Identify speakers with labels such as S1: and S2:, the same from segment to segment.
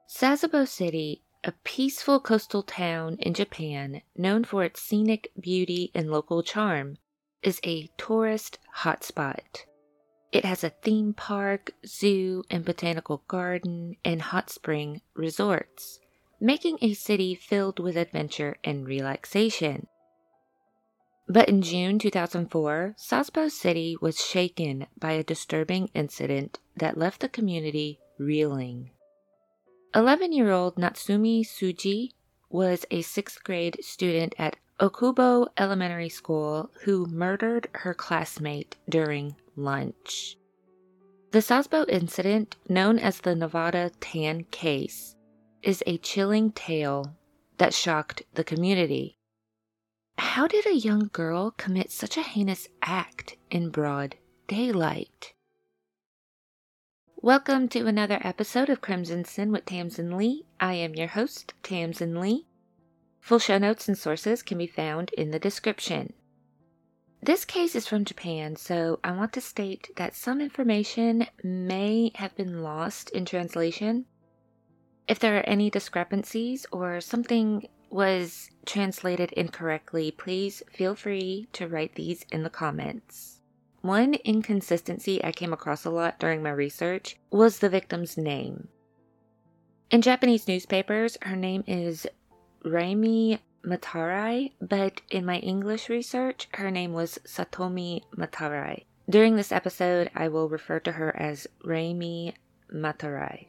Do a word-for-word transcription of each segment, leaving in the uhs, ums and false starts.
S1: Sasebo City, a peaceful coastal town in Japan known for its scenic beauty and local charm, is a tourist hotspot. It has a theme park, zoo, and botanical garden and hot spring resorts, making a city filled with adventure and relaxation. But in June two thousand four, Sasebo City was shaken by a disturbing incident that left the community reeling. eleven-year-old Natsumi Tsuji was a sixth grade student at Okubo Elementary School who murdered her classmate during lunch. The Sasebo incident, known as the Nevada Tan case, is a chilling tale that shocked the community. How did a young girl commit such a heinous act in broad daylight? Welcome to another episode of Crimson Sin with Tamsin Lee. I am your host, Tamsin Lee. Full show notes and sources can be found in the description. This case is from Japan, so I want to state that some information may have been lost in translation. If there are any discrepancies or something was translated incorrectly, please feel free to write these in the comments. One inconsistency I came across a lot during my research was the victim's name. In Japanese newspapers, her name is Raimi Matarai, but in my English research, her name was Satomi Matarai. During this episode, I will refer to her as Raimi Matarai.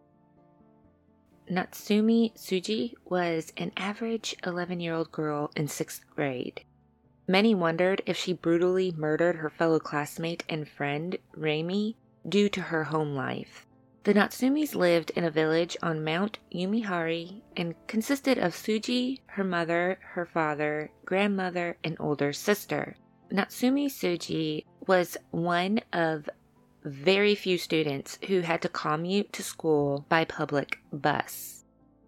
S1: Natsumi Tsuji was an average eleven-year-old girl in sixth grade. Many wondered if she brutally murdered her fellow classmate and friend, Raimi, due to her home life. The Natsumis lived in a village on Mount Yumihari and consisted of Tsuji, her mother, her father, grandmother, and older sister. Natsumi Tsuji was one of very few students who had to commute to school by public bus.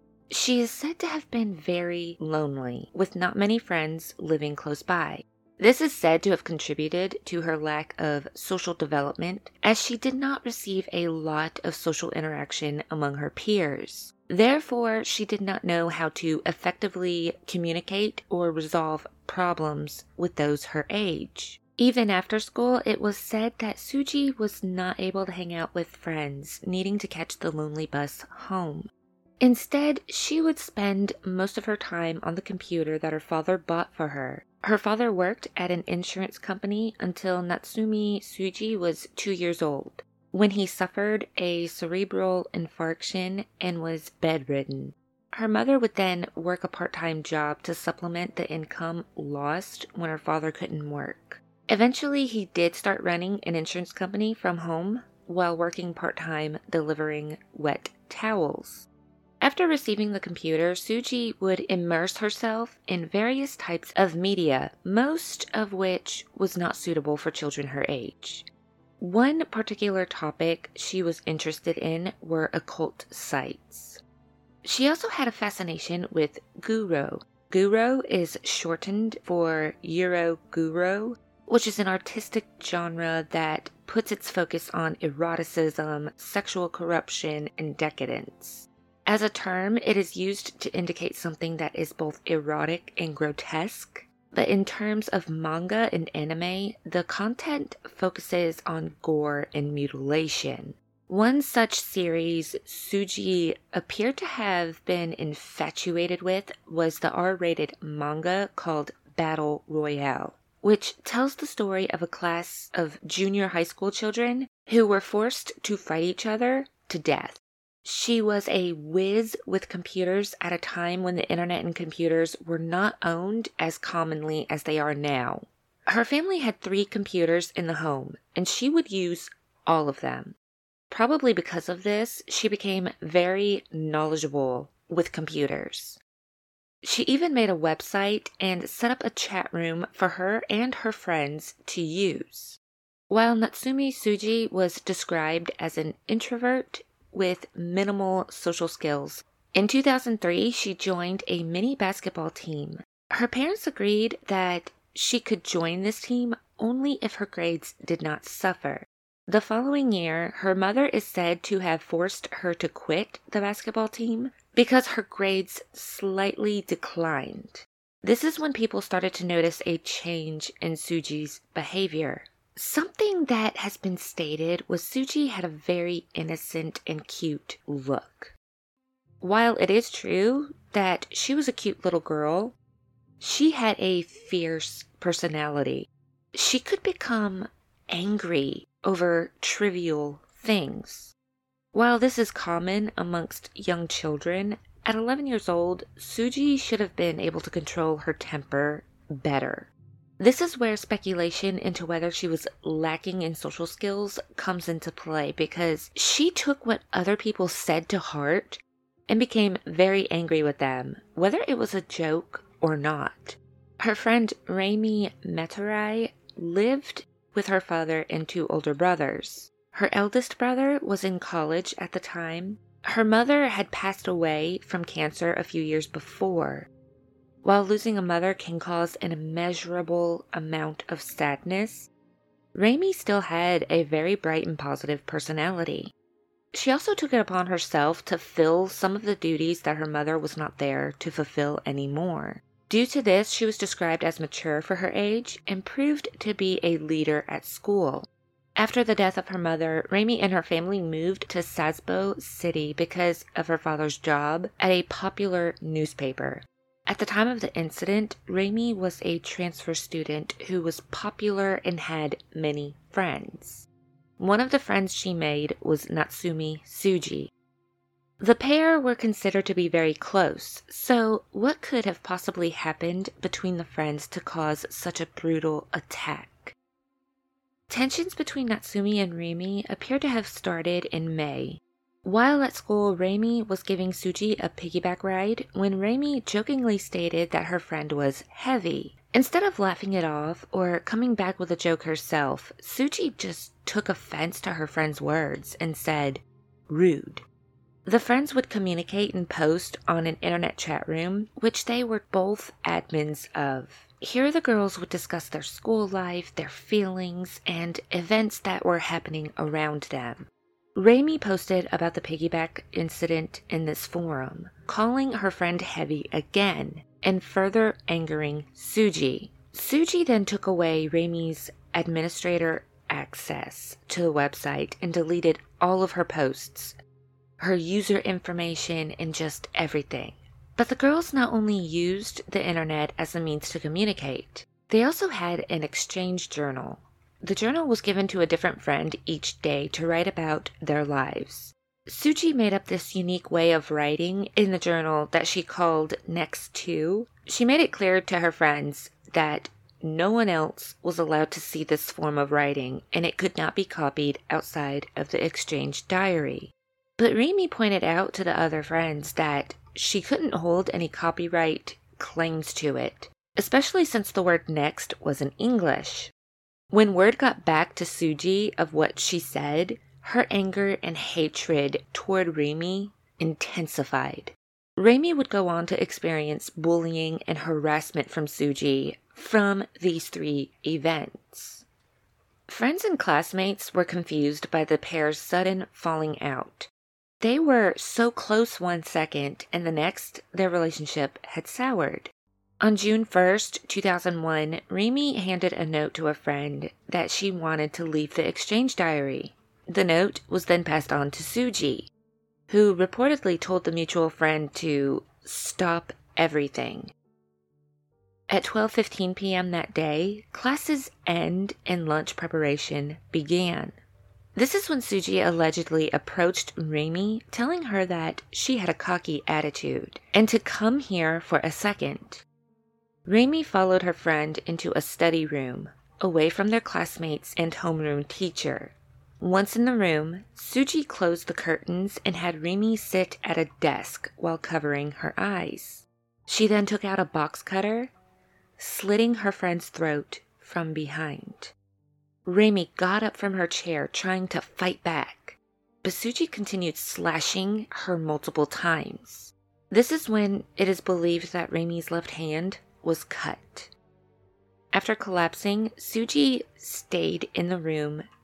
S1: She is said to have been very lonely, with not many friends living close by. This is said to have contributed to her lack of social development, as she did not receive a lot of social interaction among her peers. Therefore, she did not know how to effectively communicate or resolve problems with those her age. Even after school, it was said that Tsuji was not able to hang out with friends, needing to catch the lonely bus home. Instead, she would spend most of her time on the computer that her father bought for her. Her father worked at an insurance company until Natsumi Tsuji was two years old, when he suffered a cerebral infarction and was bedridden. Her mother would then work a part-time job to supplement the income lost when her father couldn't work. Eventually, he did start running an insurance company from home while working part-time delivering wet towels. After receiving the computer, Tsuji would immerse herself in various types of media, most of which was not suitable for children her age. One particular topic she was interested in were occult sites. She also had a fascination with Guro. Guro is shortened for Euro Guro, which is an artistic genre that puts its focus on eroticism, sexual corruption, and decadence. As a term, it is used to indicate something that is both erotic and grotesque, but in terms of manga and anime, the content focuses on gore and mutilation. One such series Tsuji appeared to have been infatuated with was the R-rated manga called Battle Royale, which tells the story of a class of junior high school children who were forced to fight each other to death. She was a whiz with computers at a time when the internet and computers were not owned as commonly as they are now. Her family had three computers in the home, and she would use all of them. Probably because of this, she became very knowledgeable with computers. She even made a website and set up a chat room for her and her friends to use. While Natsumi Tsuji was described as an introvert with minimal social skills, in two thousand three she joined a mini basketball team. Her parents agreed that she could join this team only if her grades did not suffer. The following year, her mother is said to have forced her to quit the basketball team because her grades slightly declined. This is when people started to notice a change in Suji's behavior. Something that has been stated was Suji had a very innocent and cute look. While it is true that she was a cute little girl, she had a fierce personality. She could become angry over trivial things. While this is common amongst young children, at eleven years old, Suji should have been able to control her temper better. This is where speculation into whether she was lacking in social skills comes into play, because she took what other people said to heart and became very angry with them, whether it was a joke or not. Her friend Rami Metarai lived with her father and two older brothers. Her eldest brother was in college at the time. Her mother had passed away from cancer a few years before. While losing a mother can cause an immeasurable amount of sadness, Rami still had a very bright and positive personality. She also took it upon herself to fill some of the duties that her mother was not there to fulfill anymore. Due to this, she was described as mature for her age and proved to be a leader at school. After the death of her mother, Rami and her family moved to Sasbo City because of her father's job at a popular newspaper. At the time of the incident, Rami was a transfer student who was popular and had many friends. One of the friends she made was Natsumi Suji. The pair were considered to be very close, so what could have possibly happened between the friends to cause such a brutal attack? Tensions between Natsumi and Rami appear to have started in May. While at school, Rami was giving Suji a piggyback ride when Rami jokingly stated that her friend was heavy. Instead of laughing it off or coming back with a joke herself, Suji just took offense to her friend's words and said, "Rude." The friends would communicate and post on an internet chat room, which they were both admins of. Here the girls would discuss their school life, their feelings, and events that were happening around them. Rami posted about the piggyback incident in this forum, calling her friend heavy again and further angering Suji. Suji then took away Rami's administrator access to the website and deleted all of her posts, her user information, and just everything. But the girls not only used the internet as a means to communicate, they also had an exchange journal. The journal was given to a different friend each day to write about their lives. Suji made up this unique way of writing in the journal that she called Next To. She made it clear to her friends that no one else was allowed to see this form of writing, and it could not be copied outside of the exchange diary. But Rami pointed out to the other friends that she couldn't hold any copyright claims to it, especially since the word next was in English. When word got back to Suji of what she said, her anger and hatred toward Rami intensified. Rami would go on to experience bullying and harassment from Suji from these three events. Friends and classmates were confused by the pair's sudden falling out. They were so close one second, and the next, their relationship had soured. On June first, two thousand one, Rami handed a note to a friend that she wanted to leave the exchange diary. The note was then passed on to Suji, who reportedly told the mutual friend to stop everything. At twelve fifteen p.m. that day, classes end and lunch preparation began. This is when Suji allegedly approached Rami, telling her that she had a cocky attitude and to come here for a second. Rami followed her friend into a study room, away from their classmates and homeroom teacher. Once in the room, Suji closed the curtains and had Rami sit at a desk while covering her eyes. She then took out a box cutter, slitting her friend's throat from behind. Rami got up from her chair, trying to fight back, but Suji continued slashing her multiple times. This is when it is believed that Rami's left hand was cut. After collapsing, Suji stayed in the room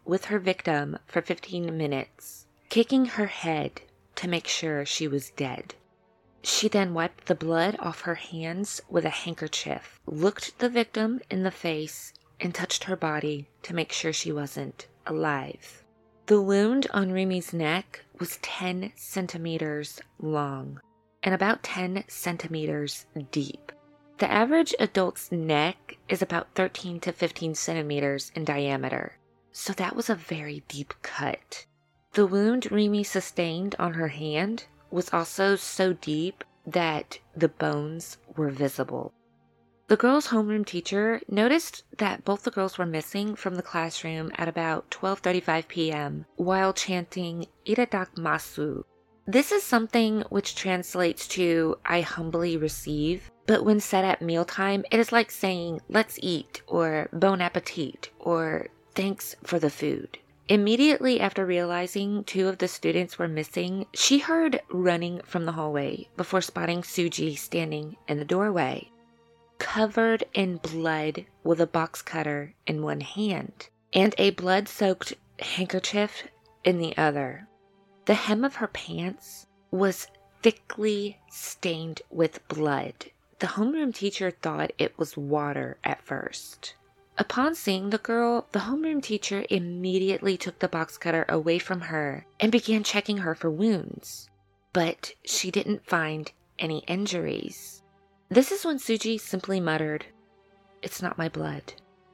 S1: with her victim for fifteen minutes, kicking her head to make sure she was dead. She then wiped the blood off her hands with a handkerchief, looked the victim in the face, and touched her body to make sure she wasn't alive. The wound on Remy's neck was ten centimeters long and about ten centimeters deep. The average adult's neck is about thirteen to fifteen centimeters in diameter, so that was a very deep cut. The wound Remy sustained on her hand was also so deep that the bones were visible. The girls' homeroom teacher noticed that both the girls were missing from the classroom at about twelve thirty-five p.m. while chanting Iradak Masu. This is something which translates to I humbly receive, but when said at mealtime, it is like saying let's eat or bon appetit or thanks for the food. Immediately after realizing two of the students were missing, she heard running from the hallway before spotting Suji standing in the doorway, covered in blood with a box cutter in one hand and a blood-soaked handkerchief in the other. The hem of her pants was thickly stained with blood. The homeroom teacher thought it was water at first. Upon seeing the girl, the homeroom teacher immediately took the box cutter away from her and began checking her for wounds, but she didn't find any injuries. This is when Suji simply muttered, "It's not my blood."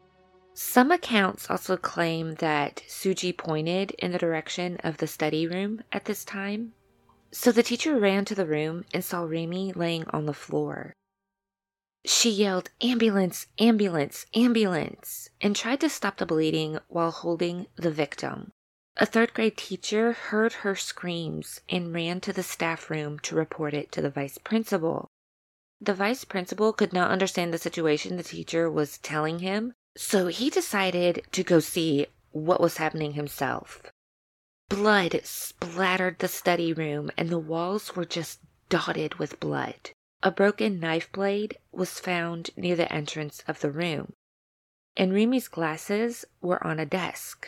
S1: Some accounts also claim that Suji pointed in the direction of the study room at this time, so the teacher ran to the room and saw Remy laying on the floor. She yelled, "Ambulance, ambulance, ambulance," and tried to stop the bleeding while holding the victim. A third grade teacher heard her screams and ran to the staff room to report it to the vice principal. The vice principal could not understand the situation the teacher was telling him, so he decided to go see what was happening himself. Blood splattered the study room and the walls were just dotted with blood. A broken knife blade was found near the entrance of the room, and Remy's glasses were on a desk.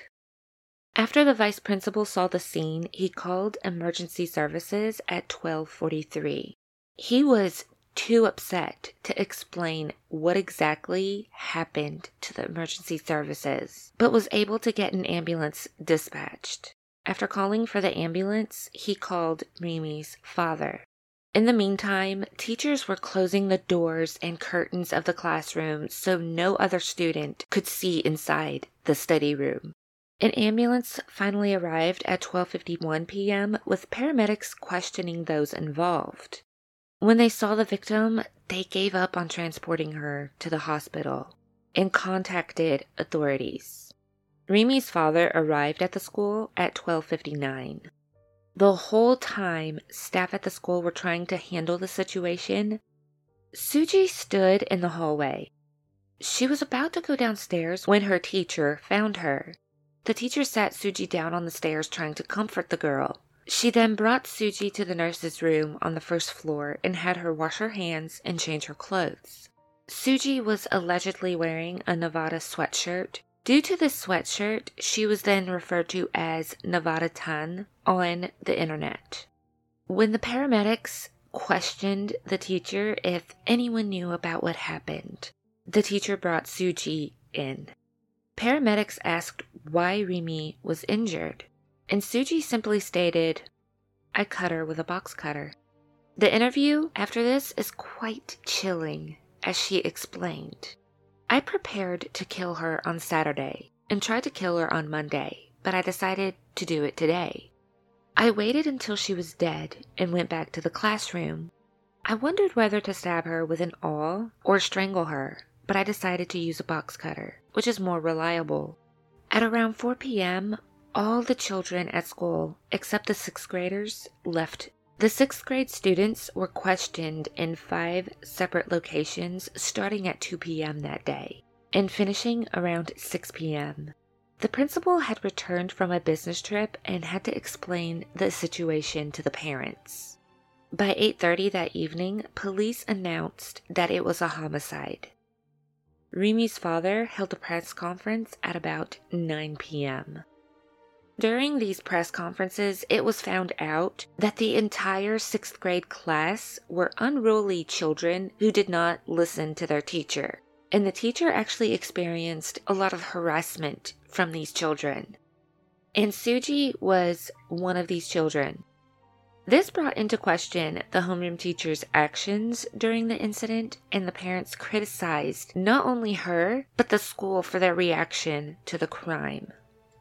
S1: After the vice principal saw the scene, he called emergency services at twelve forty-three. He was too upset to explain what exactly happened to the emergency services, but was able to get an ambulance dispatched. After calling for the ambulance, he called Remy's father. In the meantime, teachers were closing the doors and curtains of the classroom so no other student could see inside the study room. An ambulance finally arrived at twelve fifty-one p.m. with paramedics questioning those involved. When they saw the victim, they gave up on transporting her to the hospital and contacted authorities. Remy's father arrived at the school at twelve fifty-nine. The whole time staff at the school were trying to handle the situation, Suji stood in the hallway. She was about to go downstairs when her teacher found her. The teacher sat Suji down on the stairs trying to comfort the girl. She then brought Suji to the nurse's room on the first floor and had her wash her hands and change her clothes. Suji was allegedly wearing a Nevada sweatshirt. Due to this sweatshirt, she was then referred to as Nevada Tan on the internet. When the paramedics questioned the teacher if anyone knew about what happened, the teacher brought Suji in. Paramedics asked why Remy was injured, and Suji simply stated, "I cut her with a box cutter." The interview after this is quite chilling, as she explained. "I prepared to kill her on Saturday and tried to kill her on Monday, but I decided to do it today. I waited until she was dead and went back to the classroom. I wondered whether to stab her with an awl or strangle her, but I decided to use a box cutter, which is more reliable." At around four p.m., all the children at school, except the sixth graders, left. The sixth grade students were questioned in five separate locations starting at two p.m. that day and finishing around six p.m. The principal had returned from a business trip and had to explain the situation to the parents. By eight thirty that evening, police announced that it was a homicide. Remy's father held a press conference at about nine p.m. During these press conferences, it was found out that the entire sixth grade class were unruly children who did not listen to their teacher. And the teacher actually experienced a lot of harassment from these children. And Suji was one of these children. This brought into question the homeroom teacher's actions during the incident, and the parents criticized not only her, but the school for their reaction to the crime.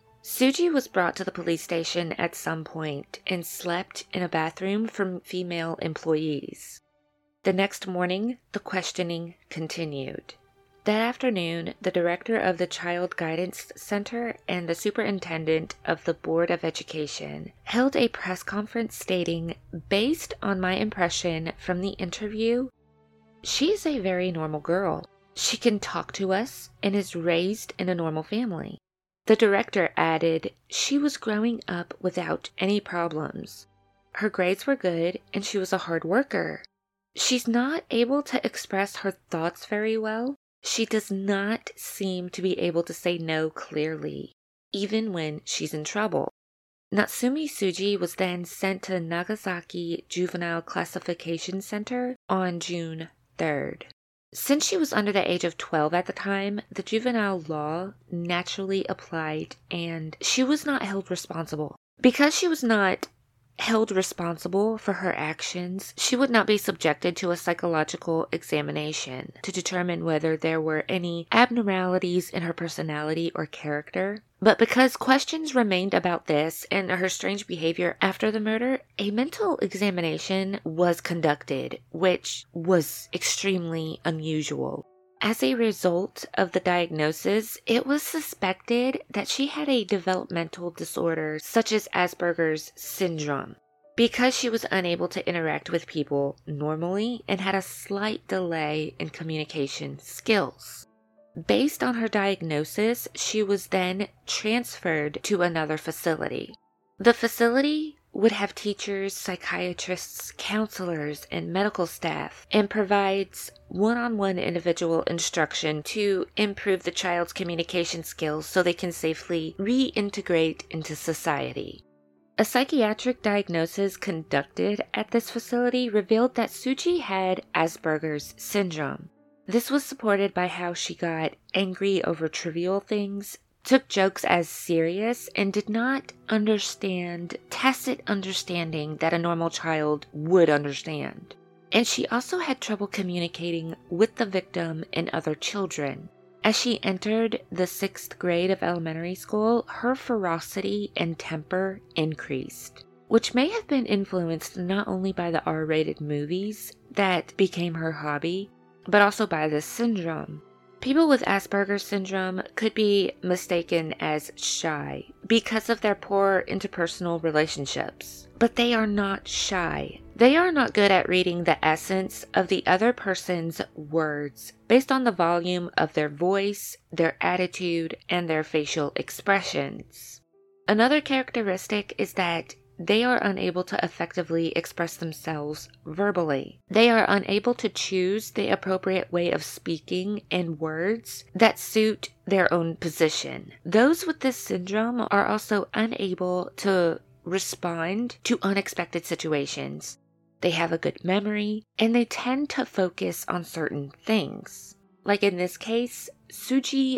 S1: Suji was brought to the police station at some point and slept in a bathroom for female employees. The next morning, the questioning continued. That afternoon, the director of the Child Guidance Center and the superintendent of the Board of Education held a press conference stating, based on my impression from the interview, she is a very normal girl. She can talk to us and is raised in a normal family. The director added, she was growing up without any problems. Her grades were good and she was a hard worker. She's not able to express her thoughts very well. She does not seem to be able to say no clearly, even when she's in trouble. Natsumi Suji was then sent to Nagasaki Juvenile Classification Center on June third. Since she was under the age of twelve at the time, the juvenile law naturally applied and she was not held responsible. Because she was not held responsible for her actions, she would not be subjected to a psychological examination to determine whether there were any abnormalities in her personality or character. But because questions remained about this and her strange behavior after the murder, a mental examination was conducted, which was extremely unusual. As a result of the diagnosis, it was suspected that she had a developmental disorder such as Asperger's syndrome, because she was unable to interact with people normally and had a slight delay in communication skills. Based on her diagnosis, she was then transferred to another facility. The facility would have teachers, psychiatrists, counselors, and medical staff, and provides one-on-one individual instruction to improve the child's communication skills so they can safely reintegrate into society. A psychiatric diagnosis conducted at this facility revealed that Suji had Asperger's syndrome. This was supported by how she got angry over trivial things, took jokes as serious, and did not understand tacit understanding that a normal child would understand. And she also had trouble communicating with the victim and other children. As she entered the sixth grade of elementary school, her ferocity and temper increased, which may have been influenced not only by the R-rated movies that became her hobby, but also by this syndrome. People with Asperger's syndrome could be mistaken as shy because of their poor interpersonal relationships. But they are not shy. They are not good at reading the essence of the other person's words based on the volume of their voice, their attitude, and their facial expressions. Another characteristic is that they are unable to effectively express themselves verbally. They are unable to choose the appropriate way of speaking and words that suit their own position. Those with this syndrome are also unable to respond to unexpected situations. They have a good memory, and they tend to focus on certain things. Like in this case, Suji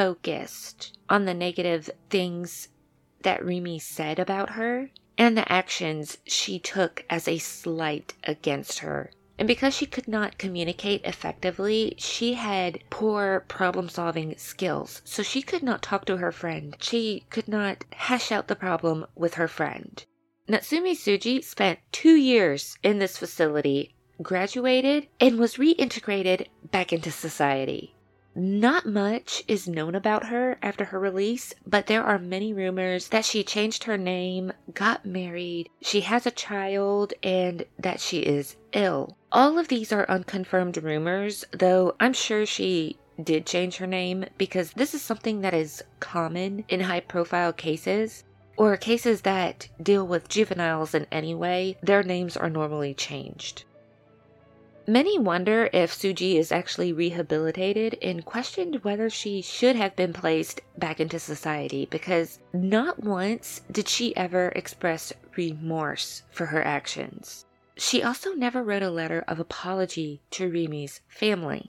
S1: focused on the negative things that Rimi said about her, and the actions she took as a slight against her. And because she could not communicate effectively, she had poor problem-solving skills. So she could not talk to her friend. She could not hash out the problem with her friend. Natsumi Suji spent two years in this facility, graduated, and was reintegrated back into society. Not much is known about her after her release, but there are many rumors that she changed her name, got married, she has a child, and that she is ill. All of these are unconfirmed rumors, though I'm sure she did change her name because this is something that is common in high-profile cases, or cases that deal with juveniles in any way. Their names are normally changed. Many wonder if Suji is actually rehabilitated and questioned whether she should have been placed back into society, because not once did she ever express remorse for her actions. She also never wrote a letter of apology to Rimi's family.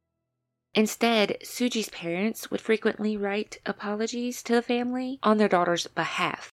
S1: Instead, Suji's parents would frequently write apologies to the family on their daughter's behalf.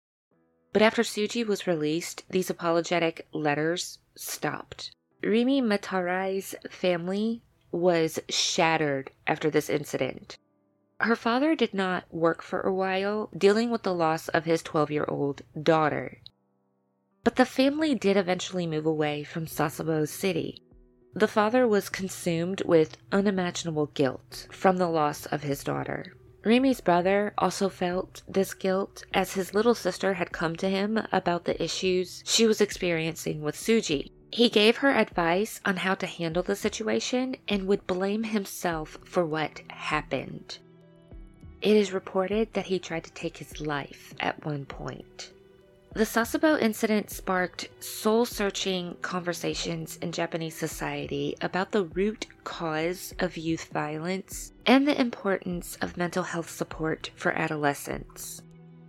S1: But after Suji was released, these apologetic letters stopped. Rimi Matarai's family was shattered after this incident. Her father did not work for a while, dealing with the loss of his twelve-year-old daughter. But the family did eventually move away from Sasebo City. The father was consumed with unimaginable guilt from the loss of his daughter. Rimi's brother also felt this guilt, as his little sister had come to him about the issues she was experiencing with Suji. He gave her advice on how to handle the situation and would blame himself for what happened. It is reported that he tried to take his life at one point. The Sasebo incident sparked soul-searching conversations in Japanese society about the root cause of youth violence and the importance of mental health support for adolescents.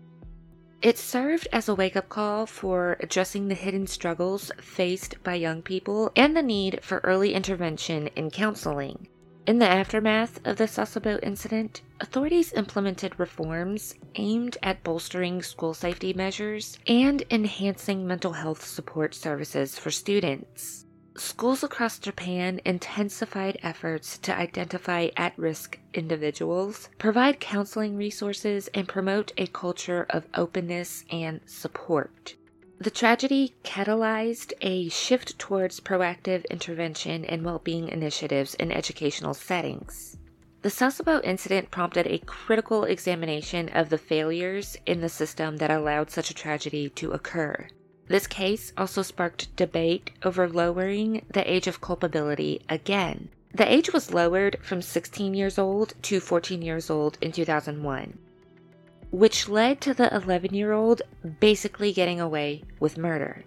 S1: It served as a wake-up call for addressing the hidden struggles faced by young people and the need for early intervention and counseling. In the aftermath of the Sasebo incident, authorities implemented reforms aimed at bolstering school safety measures and enhancing mental health support services for students. Schools across Japan intensified efforts to identify at-risk individuals, provide counseling resources, and promote a culture of openness and support. The tragedy catalyzed a shift towards proactive intervention and well-being initiatives in educational settings. The Sasebo incident prompted a critical examination of the failures in the system that allowed such a tragedy to occur. This case also sparked debate over lowering the age of culpability again. The age was lowered from sixteen years old to fourteen years old in two thousand one, which led to the eleven-year-old basically getting away with murder.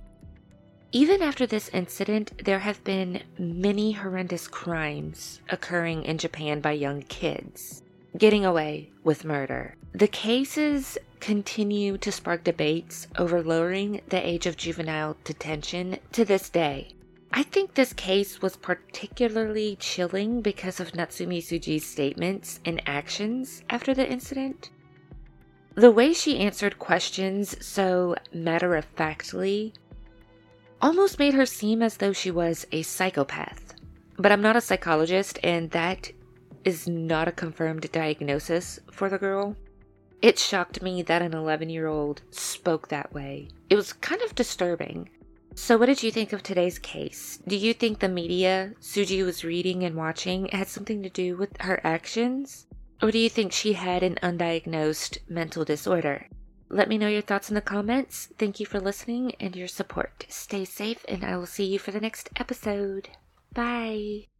S1: Even after this incident, there have been many horrendous crimes occurring in Japan by young kids getting away with murder. The cases continue to spark debates over lowering the age of juvenile detention to this day. I think this case was particularly chilling because of Natsumi Tsuji's statements and actions after the incident. The way she answered questions so matter-of-factly almost made her seem as though she was a psychopath. But I'm not a psychologist, and that is not a confirmed diagnosis for the girl. It shocked me that an eleven-year-old spoke that way. It was kind of disturbing. So what did you think of today's case? Do you think the media Tsuji was reading and watching had something to do with her actions? Or do you think she had an undiagnosed mental disorder? Let me know your thoughts in the comments. Thank you for listening and your support. Stay safe, and I will see you for the next episode. Bye.